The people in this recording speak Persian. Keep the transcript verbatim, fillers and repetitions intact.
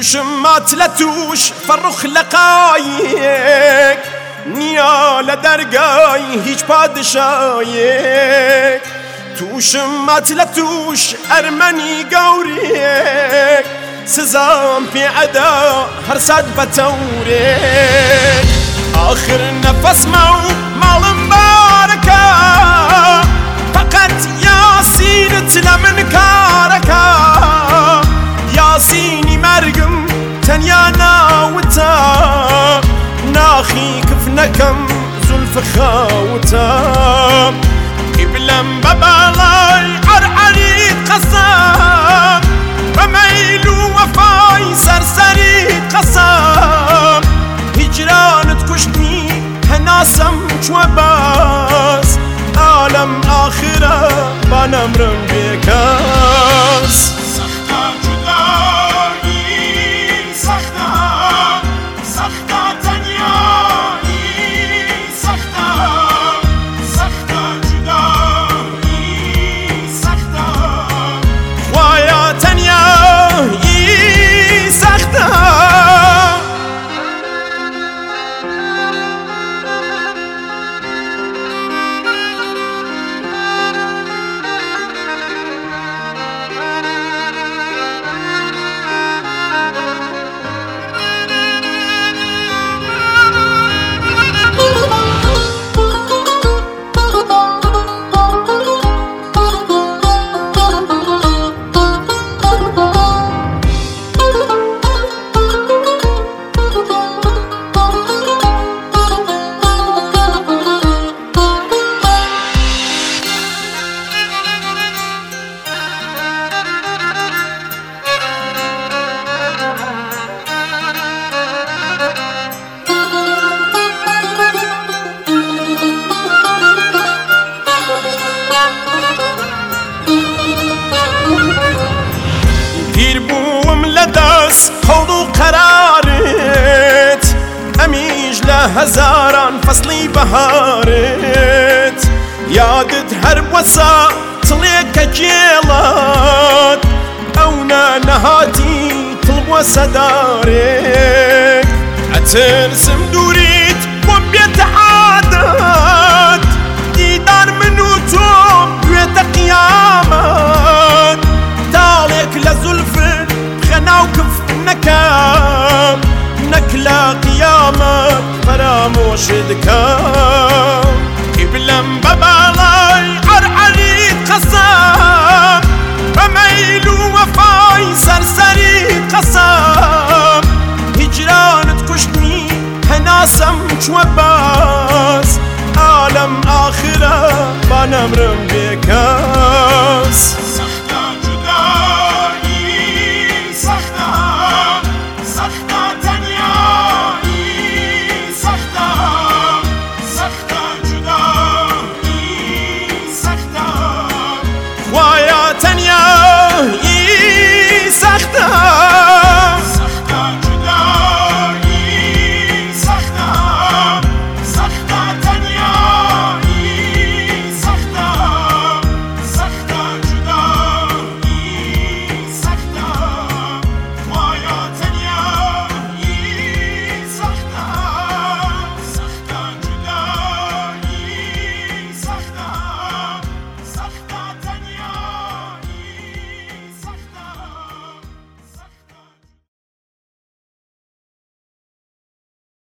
توشم ماتلتوش فرخ لقایک نیا لدرگای هیچ پادشایک توشم ماتلتوش ارمنی گوریک سزام في عدا هرساد بتورك آخر نفس مو مال مباركة فقط ياسين تلمن كاركا ياسيني مرقم تنيا ناوتا ناخي كفنكم زلف خاوتا قبلم ببالاي عرعريت قسام بميلو وفاي سرسري قسام هجران تكشتني هناسم شوباس عالم آخرة بنمرم بكاس سختا جدایی سختا سختا تنیایی سختا سختا جدایی سختا خوایا تنیایی سختا بوم لدست قول قرارت أميج لهزاران فصلي بهارت يادت هرب وسا طليك جيلات أونا نهاتي طلب وسدارك أترسم دوريت وبيت